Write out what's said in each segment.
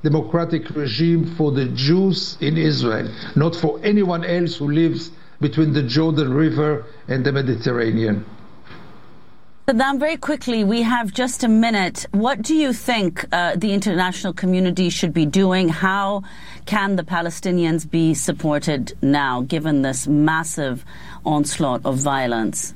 democratic regime for the Jews in Israel, not for anyone else who lives between the Jordan River and the Mediterranean. Saddam, very quickly, we have just a minute. What do you think the international community should be doing? How can the Palestinians be supported now, given this massive onslaught of violence?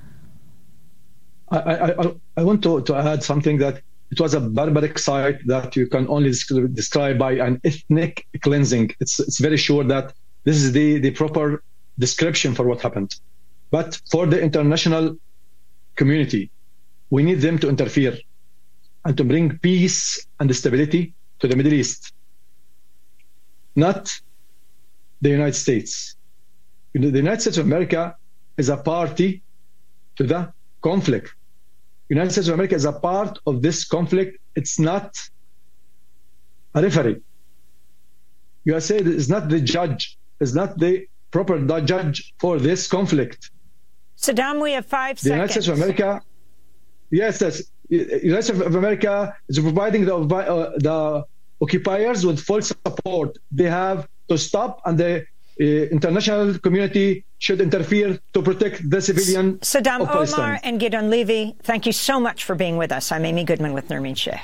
I want to add something, that it was a barbaric sight that you can only describe by an ethnic cleansing. It's very sure that this is the proper description for what happened. But for the international community, we need them to interfere and to bring peace and stability to the Middle East, not the United States. The United States of America is a party to the conflict. The United States of America is a part of this conflict. It's not a referee. USA is not the judge, is not the proper judge for this conflict. Saddam, we have 5 seconds. The United States of America, yes. The United States of America is providing the occupiers with full support. They have to stop, and the international community should interfere to protect the civilian Saddam, of Palestine. Omar and Gideon Levy, thank you so much for being with us. I'm Amy Goodman with Nermeen Sheikh.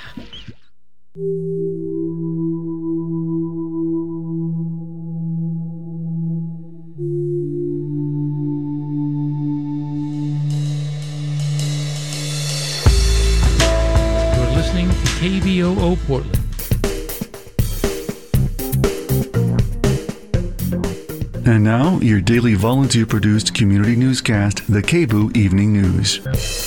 You're listening to KBOO Portland. And now, your daily volunteer-produced community newscast, the KBOO Evening News.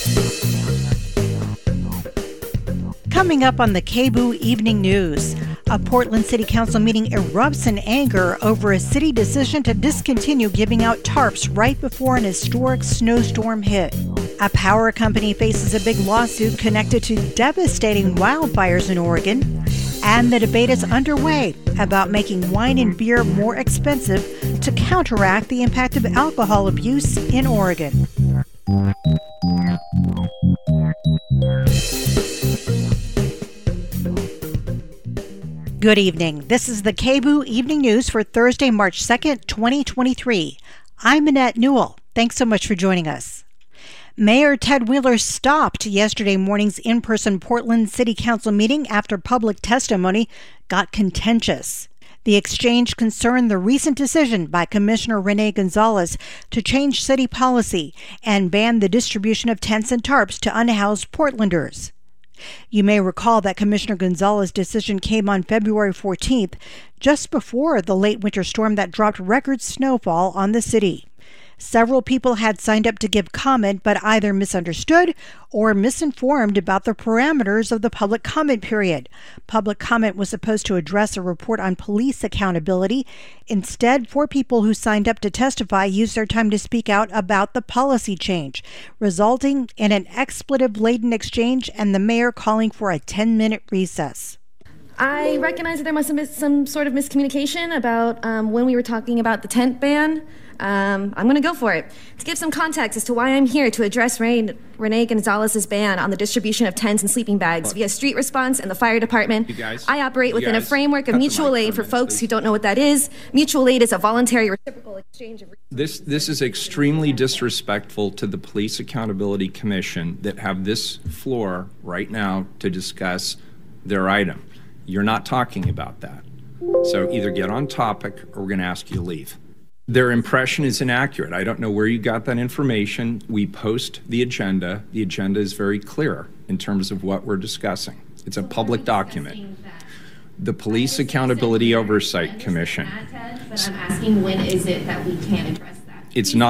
Coming up on the KBOO Evening News, a Portland City Council meeting erupts in anger over a city decision to discontinue giving out tarps right before an historic snowstorm hit. A power company faces a big lawsuit connected to devastating wildfires in Oregon. And the debate is underway about making wine and beer more expensive to counteract the impact of alcohol abuse in Oregon. Good evening. This is the KBOO Evening News for Thursday, March 2nd, 2023. I'm Annette Newell. Thanks so much for joining us. Mayor Ted Wheeler stopped yesterday morning's in-person Portland City Council meeting after public testimony got contentious. The exchange concerned the recent decision by Commissioner Renee Gonzalez to change city policy and ban the distribution of tents and tarps to unhoused Portlanders. You may recall that Commissioner Gonzalez's decision came on February 14th, just before the late winter storm that dropped record snowfall on the city. Several people had signed up to give comment, but either misunderstood or misinformed about the parameters of the public comment period. Public comment was supposed to address a report on police accountability. Instead, 4 people who signed up to testify used their time to speak out about the policy change, resulting in an expletive-laden exchange and the mayor calling for a 10-minute recess. I recognize that there must have been some sort of miscommunication about when we were talking about the tent ban. I'm going to go for it. To give some context as to why I'm here to address Renee Gonzalez's ban on the distribution of tents and sleeping bags via street response and the fire department. I operate within a framework of mutual aid. For folks who don't know what that is, mutual aid is a voluntary reciprocal exchange of This is extremely disrespectful to the Police Accountability Commission that have this floor right now to discuss their item. You're not talking about that. So either get on topic or we're going to ask you to leave. Their impression is inaccurate. I don't know where you got that information. We post the agenda. The agenda is very clear in terms of what we're discussing. It's a public document. The Police Accountability Oversight Commission. But I'm asking, when is it that we can address that?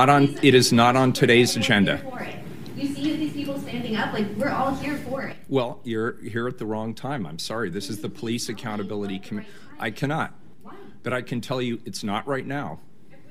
It is not on today's agenda. You see these people standing up, like we're all here for it. Well, you're here at the wrong time. I'm sorry. This is the Police Accountability Commission. I cannot. But I can tell you it's not right now.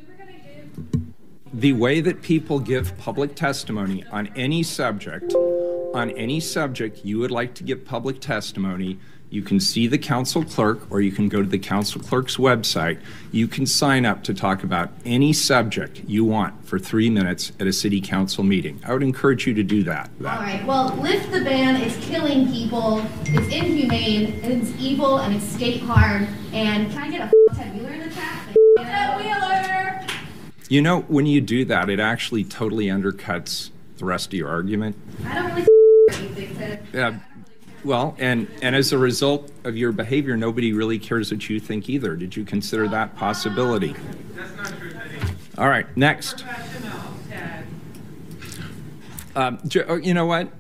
The way that people give public testimony on any subject you would like to give public testimony, You can see the council clerk, or you can go to the council clerk's website. You can sign up to talk about any subject you want for 3 minutes at a city council meeting. I would encourage you to do that. All right, well, lift the ban. It's killing people. It's inhumane, and it's evil, and it's state harm. And can I get a Ted Wheeler in the chat? Ted Wheeler! You know, when you do that, it actually totally undercuts the rest of your argument. I don't really anything, Ted. Yeah. Well, and as a result of your behavior, nobody really cares what you think either. Did you consider that possibility? That's not true, Teddy. All right, next. You know what?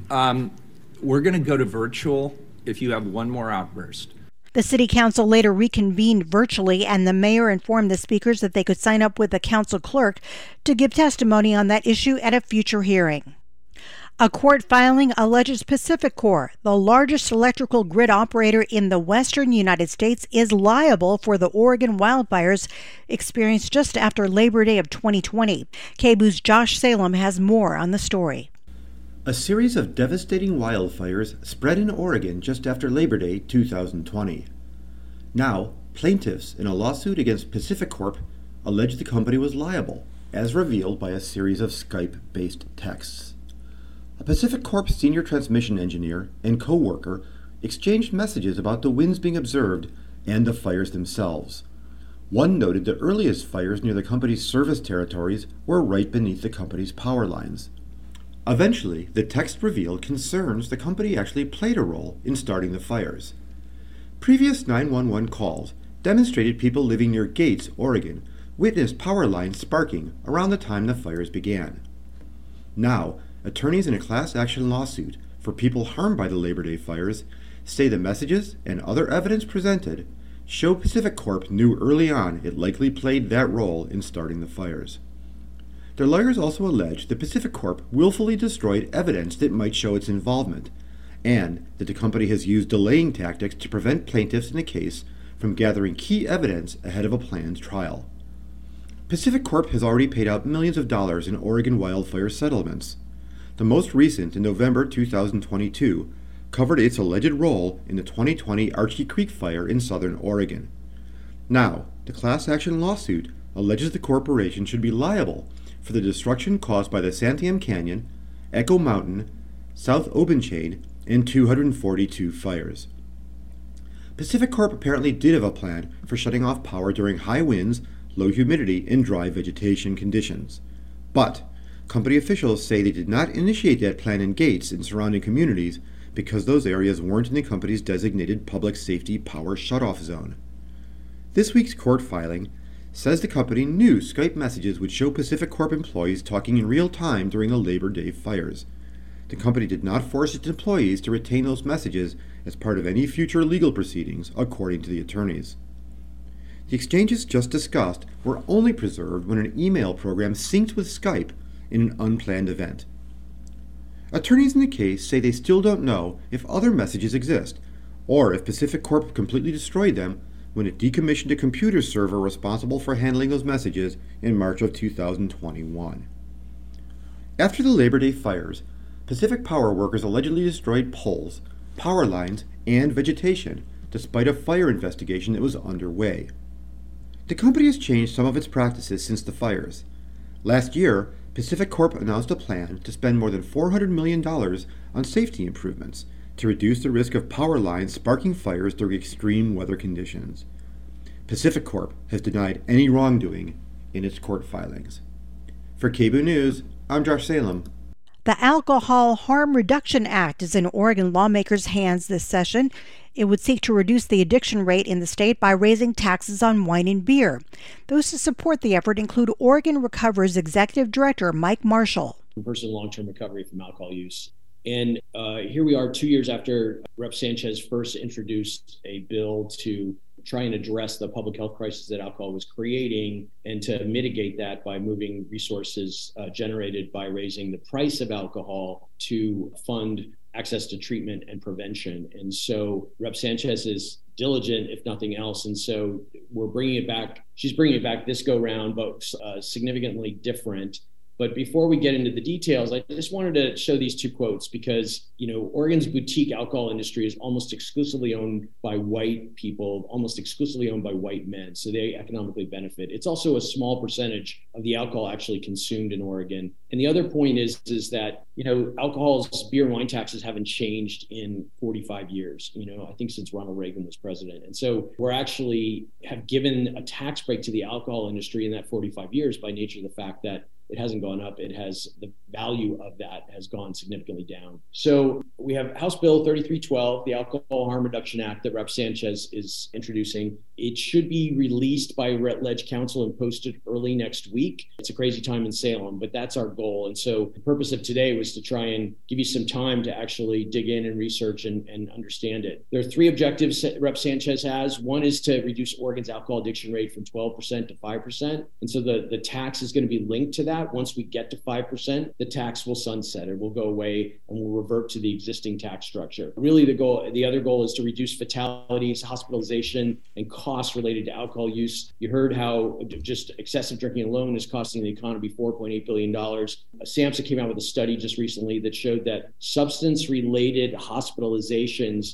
We're going to go to virtual if you have one more outburst. The city council later reconvened virtually, and the mayor informed the speakers that they could sign up with the council clerk to give testimony on that issue at a future hearing. A court filing alleges PacifiCorp, the largest electrical grid operator in the western United States, is liable for the Oregon wildfires experienced just after Labor Day of 2020. KBOO's Josh Salem has more on the story. A series of devastating wildfires spread in Oregon just after Labor Day 2020. Now, plaintiffs in a lawsuit against PacifiCorp allege the company was liable, as revealed by a series of Skype-based texts. A PacifiCorp senior transmission engineer and co-worker exchanged messages about the winds being observed and the fires themselves. One noted the earliest fires near the company's service territories were right beneath the company's power lines. Eventually, the text revealed concerns the company actually played a role in starting the fires. Previous 911 calls demonstrated people living near Gates, Oregon, witnessed power lines sparking around the time the fires began. Now, attorneys in a class action lawsuit for people harmed by the Labor Day fires say the messages and other evidence presented show PacifiCorp knew early on it likely played that role in starting the fires. Their lawyers also allege that PacifiCorp willfully destroyed evidence that might show its involvement, and that the company has used delaying tactics to prevent plaintiffs in the case from gathering key evidence ahead of a planned trial. PacifiCorp has already paid out millions of dollars in Oregon wildfire settlements. The most recent, in November 2022, covered its alleged role in the 2020 Archie Creek fire in southern Oregon. Now, the class action lawsuit alleges the corporation should be liable for the destruction caused by the Santiam Canyon, Echo Mountain, South Obenchain, and 242 fires. PacifiCorp apparently did have a plan for shutting off power during high winds, low humidity, and dry vegetation conditions. But company officials say they did not initiate that plan in Gates and surrounding communities because those areas weren't in the company's designated public safety power shutoff zone. This week's court filing says the company knew Skype messages would show PacifiCorp employees talking in real time during the Labor Day fires. The company did not force its employees to retain those messages as part of any future legal proceedings, according to the attorneys. The exchanges just discussed were only preserved when an email program synced with Skype in an unplanned event. Attorneys in the case say they still don't know if other messages exist, or if PacifiCorp completely destroyed them when it decommissioned a computer server responsible for handling those messages in March of 2021. After the Labor Day fires, Pacific Power workers allegedly destroyed poles, power lines, and vegetation, despite a fire investigation that was underway. The company has changed some of its practices since the fires. Last year, PacifiCorp announced a plan to spend more than $400 million on safety improvements to reduce the risk of power lines sparking fires during extreme weather conditions. PacifiCorp has denied any wrongdoing in its court filings. For KBOO News, I'm Josh Salem. The Alcohol Harm Reduction Act is in Oregon lawmakers' hands this session. It would seek to reduce the addiction rate in the state by raising taxes on wine and beer. Those who support the effort include Oregon Recover's Executive Director Mike Marshall. Person in long-term recovery from alcohol use. And here we are 2 years after Rep. Sanchez first introduced a bill to try and address the public health crisis that alcohol was creating and to mitigate that by moving resources generated by raising the price of alcohol to fund access to treatment and prevention. And so Rep. Sanchez is diligent, if nothing else. And so we're bringing it back. She's bringing it back this go round, but significantly different. But before we get into the details, I just wanted to show these two quotes because, Oregon's boutique alcohol industry is almost exclusively owned by white people, almost exclusively owned by white men. So they economically benefit. It's also a small percentage of the alcohol actually consumed in Oregon. And the other point is that, alcohol's beer and wine taxes haven't changed in 45 years, I think since Ronald Reagan was president. And so we're actually have given a tax break to the alcohol industry in that 45 years by nature of the fact that it hasn't gone up. It has, the value of that has gone significantly down. So we have House Bill 3312, the Alcohol Harm Reduction Act that Rep. Sanchez is introducing. It should be released by Ledge Council and posted early next week. It's a crazy time in Salem, but that's our goal. And so the purpose of today was to try and give you some time to actually dig in and research and understand it. There are three objectives that Rep. Sanchez has. One is to reduce Oregon's alcohol addiction rate from 12% to 5%. And so the tax is going to be linked to that. Once we get to 5%, the tax will sunset. It will go away and we'll revert to the existing tax structure. Really, the other goal is to reduce fatalities, hospitalization, and costs related to alcohol use. You heard how just excessive drinking alone is costing the economy $4.8 billion. SAMHSA came out with a study just recently that showed that substance-related hospitalizations,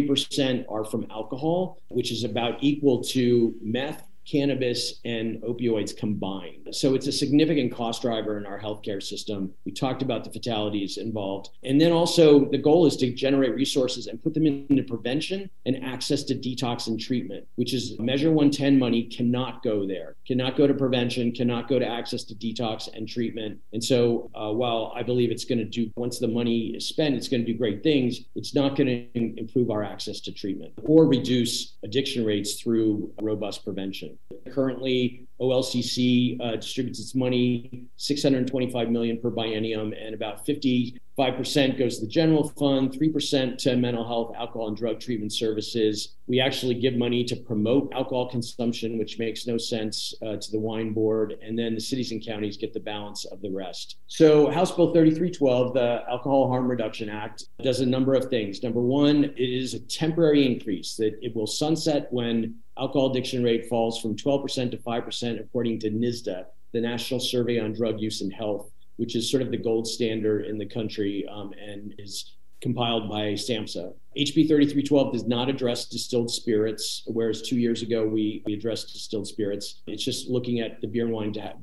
40% are from alcohol, which is about equal to meth, cannabis, and opioids combined. So it's a significant cost driver in our healthcare system. We talked about the fatalities involved. And then also the goal is to generate resources and put them into prevention and access to detox and treatment, which is Measure 110 money cannot go there, cannot go to prevention, cannot go to access to detox and treatment. And so while I believe it's going to do, once the money is spent, it's going to do great things, it's not going to improve our access to treatment or reduce addiction rates through robust prevention. Currently, OLCC distributes its money, $625 million per biennium, and about 55% goes to the general fund, 3% to mental health, alcohol, and drug treatment services. We actually give money to promote alcohol consumption, which makes no sense to the wine board, and then the cities and counties get the balance of the rest. So House Bill 3312, the Alcohol Harm Reduction Act, does a number of things. Number one, it is a temporary increase that it will sunset when alcohol addiction rate falls from 12% to 5%, according to NSDA, the National Survey on Drug Use and Health, which is sort of the gold standard in the country and is compiled by SAMHSA. HB 3312 does not address distilled spirits, whereas 2 years ago we addressed distilled spirits. It's just looking at the beer,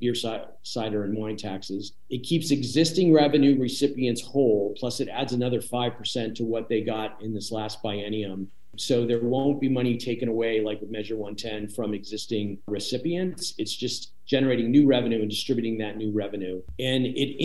cider, and wine taxes. It keeps existing revenue recipients whole, plus it adds another 5% to what they got in this last biennium. So there won't be money taken away like with Measure 110 from existing recipients. It's just generating new revenue and distributing that new revenue. And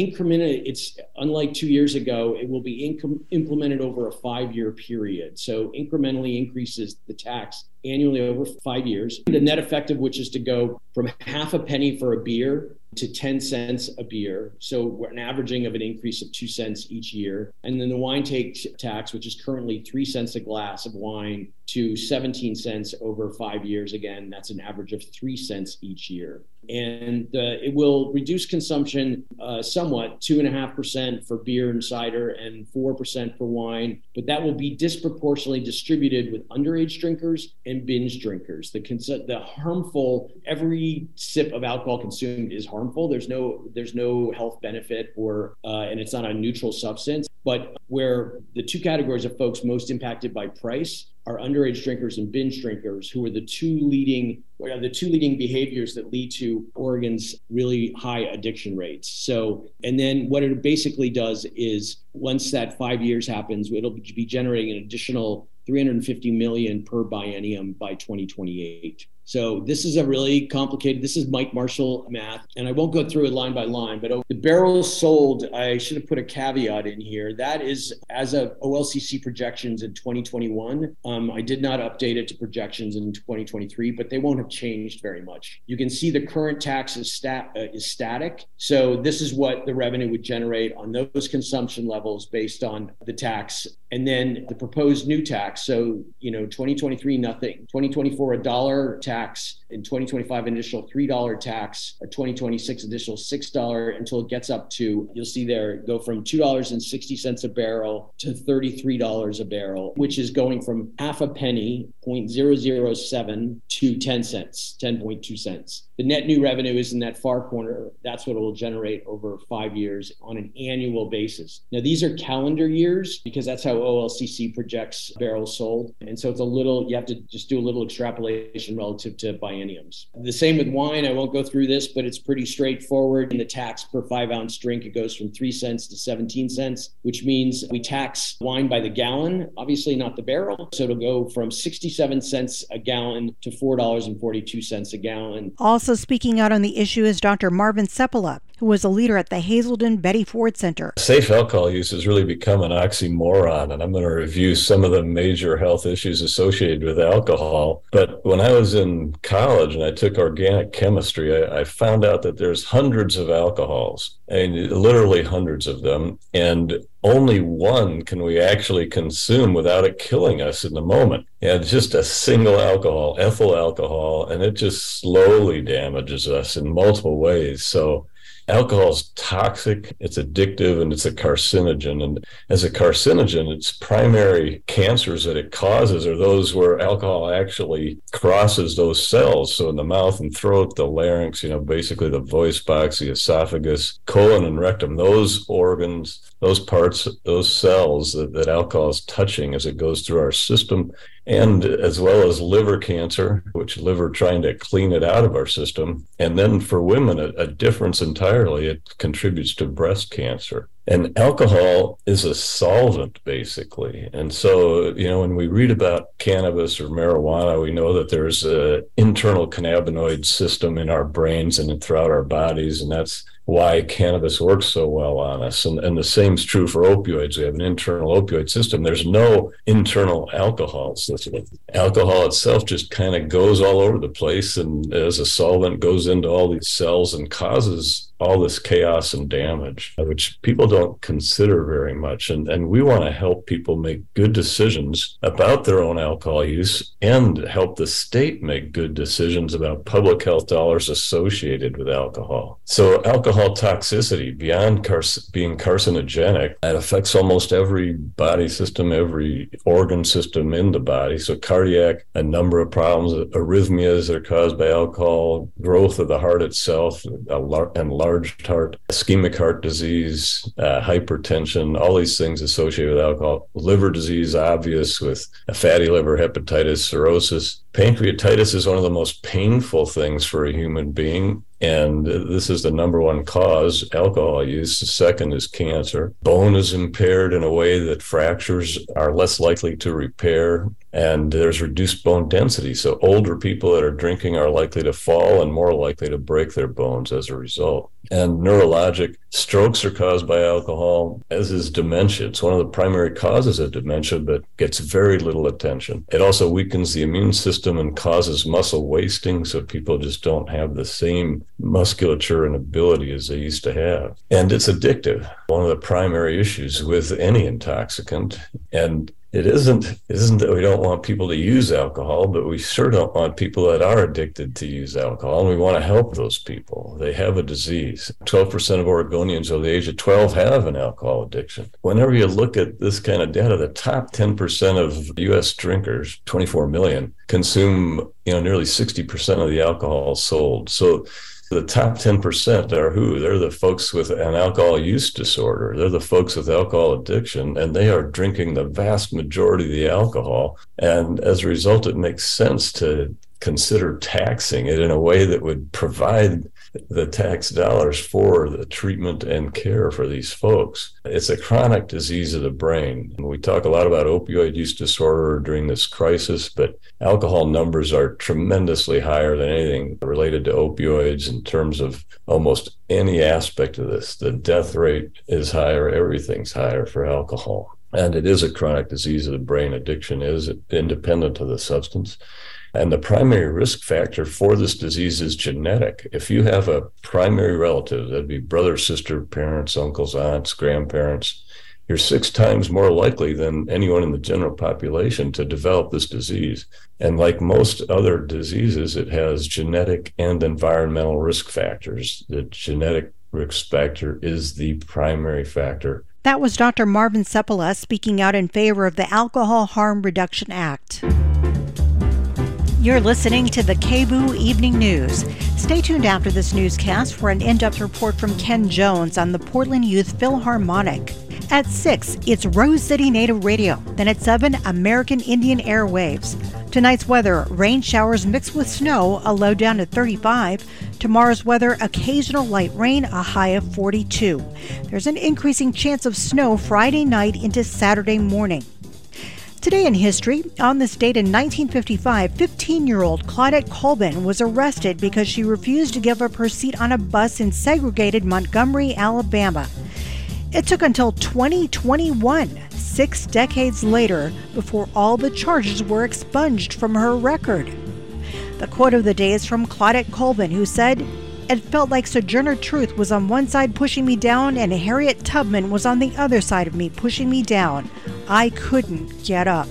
it's unlike 2 years ago, it will be implemented over a 5-year period. So incrementally increases the tax annually over 5 years. The net effect of which is to go from half a penny for a beer to 10 cents a beer. So we're an averaging of an increase of 2 cents each year. And then the wine tax, which is currently 3 cents a glass of wine, to 17 cents over 5 years. Again, that's an average of 3 cents each year. And it will reduce consumption somewhat, 2.5% for beer and cider and 4% for wine, but that will be disproportionately distributed with underage drinkers and binge drinkers. The harmful, every sip of alcohol consumed is harmful. There's no health benefit and it's not a neutral substance. But where the two categories of folks most impacted by price are underage drinkers and binge drinkers, who are the two leading behaviors that lead to Oregon's really high addiction rates. So, and then what it basically does is once that 5 years happens, it'll be generating an additional $350 million per biennium by 2028. So this is a really complicated, this is Mike Marshall math, and I won't go through it line by line, but the barrels sold, I should have put a caveat in here. That is as of OLCC projections in 2021. I did not update it to projections in 2023, but they won't have changed very much. You can see the current tax is static. So this is what the revenue would generate on those consumption levels based on the tax. And then the proposed new tax. So, 2023, nothing. 2024, $1 tax. In 2025, an additional $3 tax. Or 2026, additional $6 until it gets up to, you'll see there, go from $2.60 a barrel to $33 a barrel, which is going from half a penny, 0.007, to 10 cents, 10.2 cents. The net new revenue is in that far corner. That's what it will generate over 5 years on an annual basis. Now, these are calendar years because that's how OLCC projects barrels sold. And so you have to just do a little extrapolation relative to bienniums. The same with wine. I won't go through this, but it's pretty straightforward. In the tax per 5-ounce drink, it goes from 3 cents to 17 cents, which means we tax wine by the gallon, obviously not the barrel. So it'll go from 67 cents a gallon to $4.42 a gallon. Also speaking out on the issue is Dr. Marvin Seppala, who was a leader at the Hazelden Betty Ford Center. Safe alcohol use has really become an oxymoron, and I'm going to review some of the major health issues associated with alcohol. But when I was in college and I took organic chemistry, I found out that there's hundreds of alcohols, and literally hundreds of them, and only one can we actually consume without it killing us in the moment. And it's just a single alcohol, ethyl alcohol, and it just slowly damages us in multiple ways. So alcohol is toxic, it's addictive, and it's a carcinogen. And as a carcinogen, its primary cancers that it causes are those where alcohol actually crosses those cells. So in the mouth and throat, the larynx, basically the voice box, the esophagus, colon and rectum, those organs, those parts, those cells that alcohol is touching as it goes through our system, and as well as liver cancer, which liver trying to clean it out of our system. And then for women, a difference entirely, it contributes to breast cancer. And alcohol is a solvent, basically. And so, when we read about cannabis or marijuana, we know that there's an internal cannabinoid system in our brains and throughout our bodies, and that's why cannabis works so well on us. And the same is true for opioids. We have an internal opioid system. There's no internal alcohol system. Alcohol itself just kind of goes all over the place, and as a solvent goes into all these cells and causes all this chaos and damage, which people don't consider very much. And we want to help people make good decisions about their own alcohol use and help the state make good decisions about public health dollars associated with alcohol. So alcohol toxicity, beyond being carcinogenic, that affects almost every body system, every organ system in the body. So cardiac, a number of problems, arrhythmias that are caused by alcohol, growth of the heart itself, and large heart, ischemic heart disease, hypertension, all these things associated with alcohol. Liver disease, obvious, with a fatty liver, hepatitis, cirrhosis. Pancreatitis is one of the most painful things for a human being, and this is the number one cause, alcohol use. The second is cancer. Bone is impaired in a way that fractures are less likely to repair, and there's reduced bone density. So older people that are drinking are likely to fall and more likely to break their bones as a result. And neurologic strokes are caused by alcohol, as is dementia. It's one of the primary causes of dementia, but gets very little attention. It also weakens the immune system and causes muscle wasting, so people just don't have the same musculature and ability as they used to have. And it's addictive, one of the primary issues with any intoxicant. And it isn't that we don't want people to use alcohol, but we sure don't want people that are addicted to use alcohol, and we want to help those people. They have a disease. 12% of Oregonians over the age of 12 have an alcohol addiction. Whenever you look at this kind of data, the top 10% of U.S. drinkers, 24 million, consume nearly 60% of the alcohol sold. So the top 10% are who? They're the folks with an alcohol use disorder. They're the folks with alcohol addiction, and they are drinking the vast majority of the alcohol. And as a result, it makes sense to consider taxing it in a way that would provide the tax dollars for the treatment and care for these folks. It's a chronic disease of the brain. We talk a lot about opioid use disorder during this crisis, but alcohol numbers are tremendously higher than anything related to opioids in terms of almost any aspect of this. The death rate is higher, everything's higher for alcohol. And it is a chronic disease of the brain. Addiction is independent of the substance. And the primary risk factor for this disease is genetic. If you have a primary relative, that'd be brother, sister, parents, uncles, aunts, grandparents, you're 6 times more likely than anyone in the general population to develop this disease. And like most other diseases, it has genetic and environmental risk factors. The genetic risk factor is the primary factor. That was Dr. Marvin Seppala speaking out in favor of the Alcohol Harm Reduction Act. You're listening to the KBOO Evening News. Stay tuned after this newscast for an in-depth report from Ken Jones on the Portland Youth Philharmonic. At 6, it's Rose City Native Radio. Then at 7, American Indian Airwaves. Tonight's weather, rain showers mixed with snow, a low down to 35. Tomorrow's weather, occasional light rain, a high of 42. There's an increasing chance of snow Friday night into Saturday morning. Today in history, on this date in 1955, 15-year-old Claudette Colvin was arrested because she refused to give up her seat on a bus in segregated Montgomery, Alabama. It took until 2021, 6 decades later, before all the charges were expunged from her record. The quote of the day is from Claudette Colvin, who said, "It felt like Sojourner Truth was on one side pushing me down and Harriet Tubman was on the other side of me pushing me down. I couldn't get up."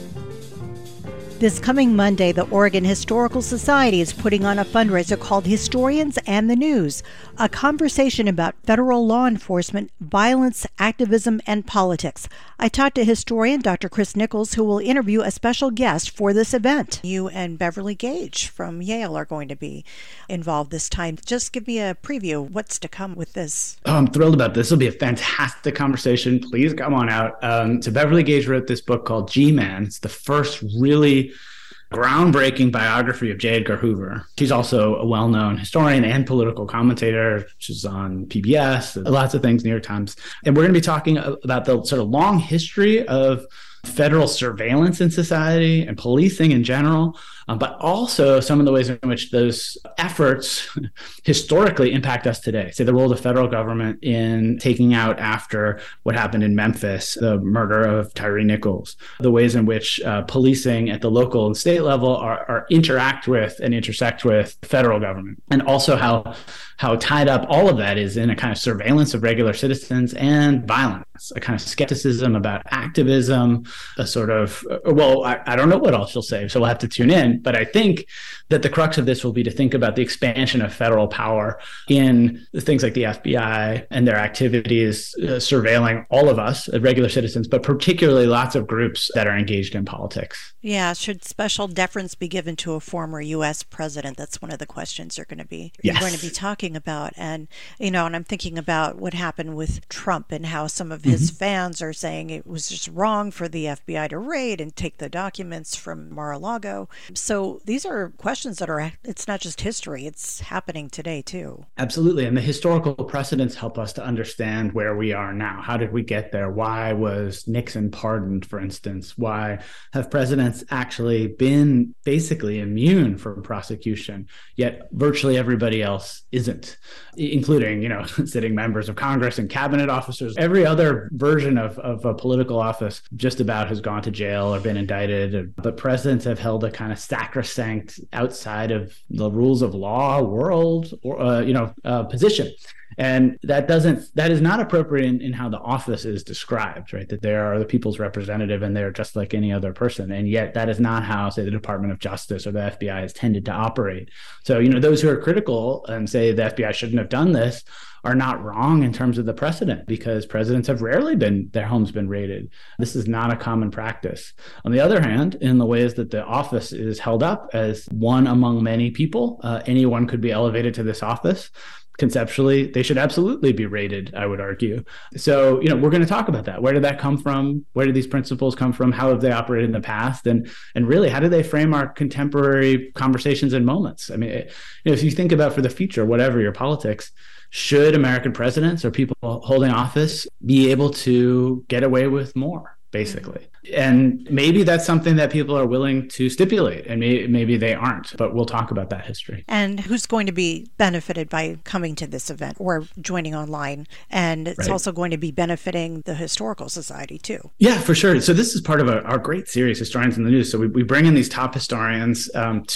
This coming Monday, the Oregon Historical Society is putting on a fundraiser called Historians and the News, a conversation about federal law enforcement, violence, activism, and politics. I talked to historian Dr. Chris Nichols, who will interview a special guest for this event. You and Beverly Gage from Yale are going to be involved this time. Just give me a preview. What's to come with this? Oh, I'm thrilled about this. This will be a fantastic conversation. Please come on out. So Beverly Gage wrote this book called G-Man. It's the first really groundbreaking biography of J. Edgar Hoover. She's also a well-known historian and political commentator. She's on PBS, lots of things, New York Times. And we're going to be talking about the sort of long history of federal surveillance in society and policing in general, but also some of the ways in which those efforts historically impact us today. Say the role of the federal government in taking out, after what happened in Memphis, the murder of Tyree Nichols, the ways in which policing at the local and state level are interact with and intersect with federal government, and also how tied up all of that is in a kind of surveillance of regular citizens and violence, a kind of skepticism about activism, a sort of, well, I don't know what else you'll say, so we'll have to tune in. But I think that the crux of this will be to think about the expansion of federal power in things like the FBI and their activities surveilling all of us, regular citizens, but particularly lots of groups that are engaged in politics. Yeah, should special deference be given to a former U.S. president? That's one of the questions you're going to be talking about. And, and I'm thinking about what happened with Trump and how some of his fans are saying it was just wrong for the FBI to raid and take the documents from Mar-a-Lago. So these are questions that it's not just history, it's happening today too. Absolutely. And the historical precedents help us to understand where we are now. How did we get there? Why was Nixon pardoned, for instance? Why have presidents actually been basically immune from prosecution, yet virtually everybody else isn't, including, sitting members of Congress and cabinet officers. Every other version of a political office just about has gone to jail or been indicted. But presidents have held a kind of sacrosanct, outside of the rules of law world or position. And that is not appropriate in how the office is described, right? That they are the people's representative and they're just like any other person. And yet that is not how, say, the Department of Justice or the FBI has tended to operate. So, those who are critical and say the FBI shouldn't have done this are not wrong in terms of the precedent, because presidents have rarely their homes been raided. This is not a common practice. On the other hand, in the ways that the office is held up as one among many people, anyone could be elevated to this office. Conceptually, they should absolutely be rated, I would argue. So, we're going to talk about that. Where did that come from? Where did these principles come from? How have they operated in the past? And really, how do they frame our contemporary conversations and moments? I mean, if you think about for the future, whatever your politics, should American presidents or people holding office be able to get away with more, basically? And maybe that's something that people are willing to stipulate, and maybe they aren't, but we'll talk about that history. And who's going to be benefited by coming to this event or joining online? And it's also going to be benefiting the Historical Society too. Yeah, for sure. So this is part of our great series, Historians in the News. So we bring in these top historians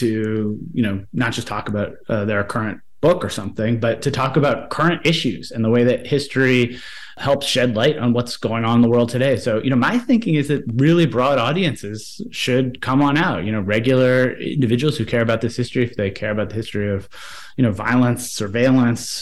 to, not just talk about their current book or something, but to talk about current issues and the way that history help shed light on what's going on in the world today. So, my thinking is that really broad audiences should come on out, regular individuals who care about this history, if they care about the history of, violence, surveillance,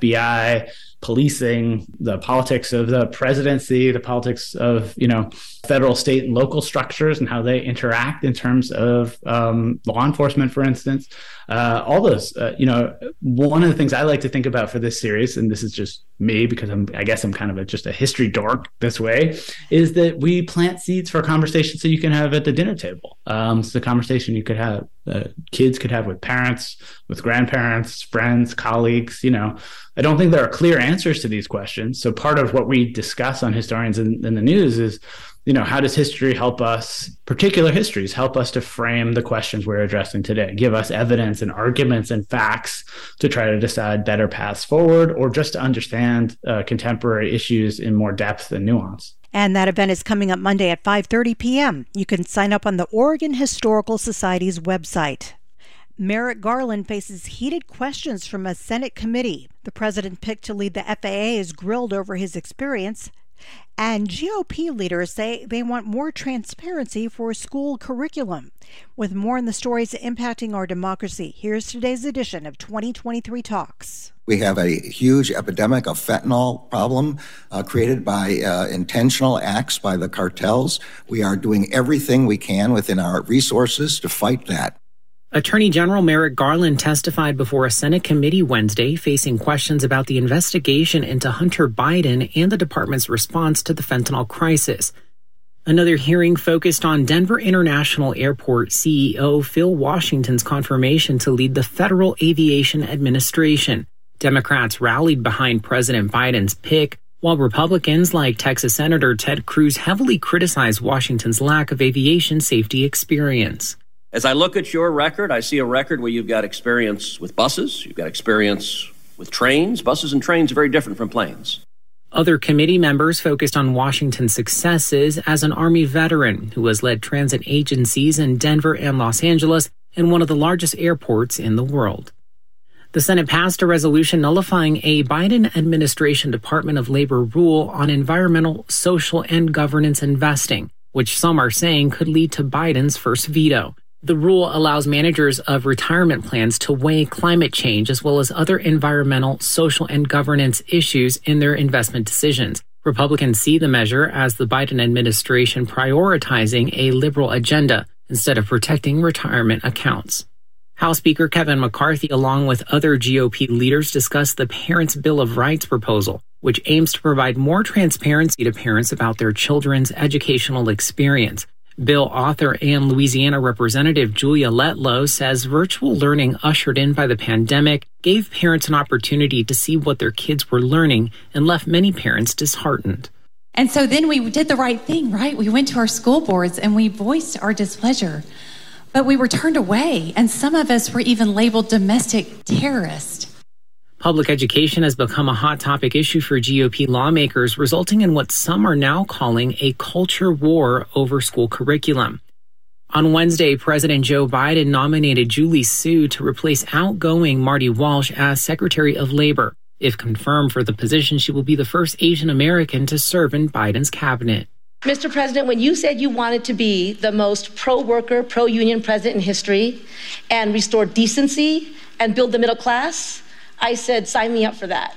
FBI, policing, the politics of the presidency, the politics of, federal, state, and local structures and how they interact in terms of law enforcement, for instance. All those, one of the things I like to think about for this series, and this is just me because I guess I'm kind of just a history dork this way, is that we plant seeds for conversations that you can have at the dinner table. It's the conversation you could have, kids could have with parents, with grandparents, friends, colleagues. I don't think there are clear answers to these questions. So part of what we discuss on Historians in the News is, how does history help us, particular histories help us to frame the questions we're addressing today, give us evidence and arguments and facts to try to decide better paths forward, or just to understand contemporary issues in more depth and nuance. And that event is coming up Monday at 5:30 p.m. You can sign up on the Oregon Historical Society's website. Merrick Garland faces heated questions from a Senate committee. The president picked to lead the FAA is grilled over his experience. And GOP leaders say they want more transparency for school curriculum. With more on the stories impacting our democracy, here's today's edition of 2023 Talks. We have a huge epidemic of fentanyl problem created by intentional acts by the cartels. We are doing everything we can within our resources to fight that. Attorney General Merrick Garland testified before a Senate committee Wednesday, facing questions about the investigation into Hunter Biden and the department's response to the fentanyl crisis. Another hearing focused on Denver International Airport CEO Phil Washington's confirmation to lead the Federal Aviation Administration. Democrats rallied behind President Biden's pick, while Republicans like Texas Senator Ted Cruz heavily criticized Washington's lack of aviation safety experience. As I look at your record, I see a record where you've got experience with buses, you've got experience with trains. Buses and trains are very different from planes. Other committee members focused on Washington's successes as an Army veteran who has led transit agencies in Denver and Los Angeles and one of the largest airports in the world. The Senate passed a resolution nullifying a Biden administration Department of Labor rule on environmental, social, and governance investing, which some are saying could lead to Biden's first veto. The rule allows managers of retirement plans to weigh climate change as well as other environmental, social, and governance issues in their investment decisions. Republicans see the measure as the Biden administration prioritizing a liberal agenda instead of protecting retirement accounts. House Speaker Kevin McCarthy, along with other GOP leaders, discussed the Parents' Bill of Rights proposal, which aims to provide more transparency to parents about their children's educational experience. Bill author and Louisiana Representative Julia Letlow says virtual learning ushered in by the pandemic gave parents an opportunity to see what their kids were learning and left many parents disheartened. And so then we did the right thing, right? We went to our school boards and we voiced our displeasure, but we were turned away, and some of us were even labeled domestic terrorists. Public education has become a hot topic issue for GOP lawmakers, resulting in what some are now calling a culture war over school curriculum. On Wednesday, President Joe Biden nominated Julie Su to replace outgoing Marty Walsh as Secretary of Labor. If confirmed for the position, she will be the first Asian American to serve in Biden's cabinet. Mr. President, when you said you wanted to be the most pro-worker, pro-union president in history and restore decency and build the middle class, I said, sign me up for that.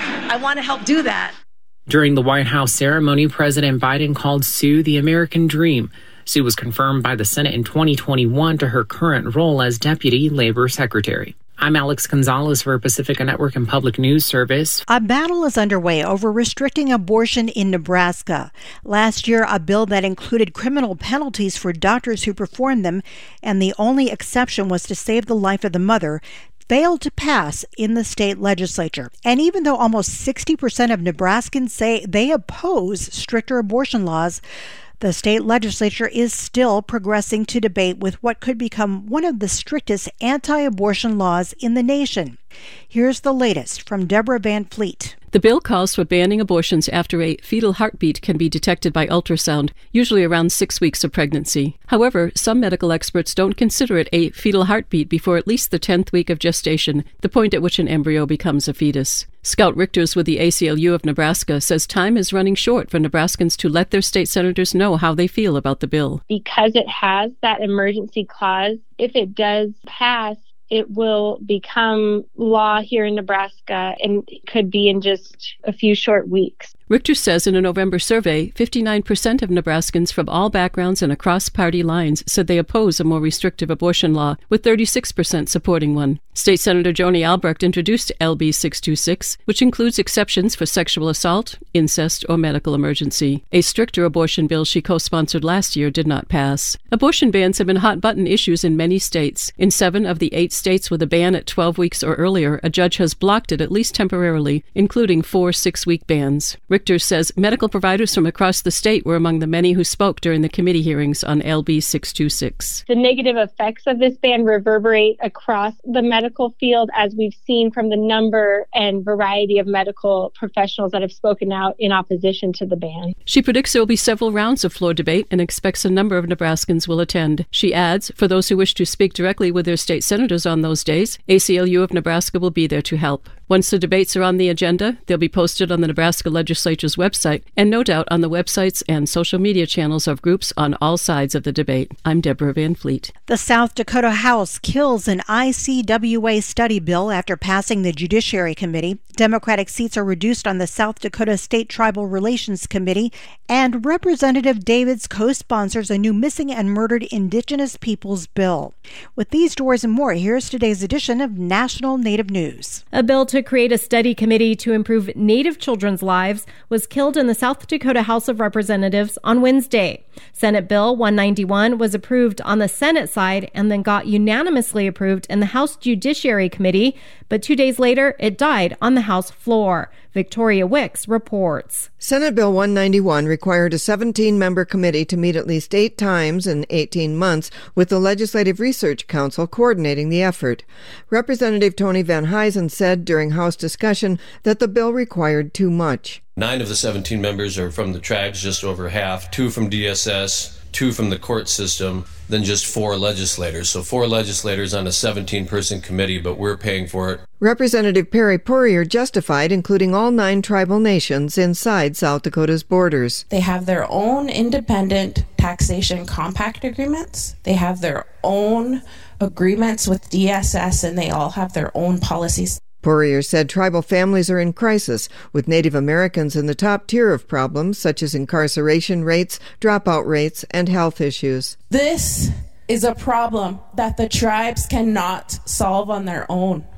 I want to help do that. During the White House ceremony, President Biden called Su the American Dream. Su was confirmed by the Senate in 2021 to her current role as Deputy Labor Secretary. I'm Alex Gonzalez for Pacifica Network and Public News Service. A battle is underway over restricting abortion in Nebraska. Last year, a bill that included criminal penalties for doctors who performed them, and the only exception was to save the life of the mother, failed to pass in the state legislature. And even though almost 60% of Nebraskans say they oppose stricter abortion laws, the state legislature is still progressing to debate with what could become one of the strictest anti-abortion laws in the nation. Here's the latest from Deborah Van Fleet. The bill calls for banning abortions after a fetal heartbeat can be detected by ultrasound, usually around 6 weeks of pregnancy. However, some medical experts don't consider it a fetal heartbeat before at least the 10th week of gestation, the point at which an embryo becomes a fetus. Scout Richters with the ACLU of Nebraska says time is running short for Nebraskans to let their state senators know how they feel about the bill. Because it has that emergency clause, if it does pass, it will become law here in Nebraska and could be in just a few short weeks. Richter says in a November survey, 59% of Nebraskans from all backgrounds and across party lines said they oppose a more restrictive abortion law, with 36% supporting one. State Senator Joni Albrecht introduced LB 626, which includes exceptions for sexual assault, incest, or medical emergency. A stricter abortion bill she co-sponsored last year did not pass. Abortion bans have been hot-button issues in many states. In 7 of the 8 states with a ban at 12 weeks or earlier, a judge has blocked it at least temporarily, including 4 6-week bans. Richter says medical providers from across the state were among the many who spoke during the committee hearings on LB 626. The negative effects of this ban reverberate across the medical field, as we've seen from the number and variety of medical professionals that have spoken out in opposition to the ban. She predicts there will be several rounds of floor debate and expects a number of Nebraskans will attend. She adds, for those who wish to speak directly with their state senators on those days, ACLU of Nebraska will be there to help. Once the debates are on the agenda, they'll be posted on the Nebraska Legislature's website and no doubt on the websites and social media channels of groups on all sides of the debate. I'm Deborah Van Fleet. The South Dakota House kills an ICWA study bill after passing the Judiciary Committee. Democratic seats are reduced on the South Dakota State Tribal Relations Committee, and Representative Davids co-sponsors a new missing and murdered Indigenous peoples bill. With these stories and more, here's today's edition of National Native News. A bill to create a study committee to improve Native children's lives was killed in the South Dakota House of Representatives on Wednesday. Senate Bill 191 was approved on the Senate side and then got unanimously approved in the House Judiciary Committee, but 2 days later it died on the House floor. Victoria Wicks reports. Senate Bill 191 required a 17-member committee to meet at least 8 times in 18 months, with the Legislative Research Council coordinating the effort. Representative Tony Van Huysen said during House discussion that the bill required too much. 9 of the 17 members are from the tribes, just over half, 2 from DSS, 2 from the court system, then just 4 legislators. So 4 legislators on a 17-person committee, but we're paying for it. Representative Perry Poirier justified including all 9 tribal nations inside South Dakota's borders. They have their own independent taxation compact agreements. They have their own agreements with DSS, and they all have their own policies. Poirier said tribal families are in crisis, with Native Americans in the top tier of problems such as incarceration rates, dropout rates, and health issues. This is a problem that the tribes cannot solve on their own.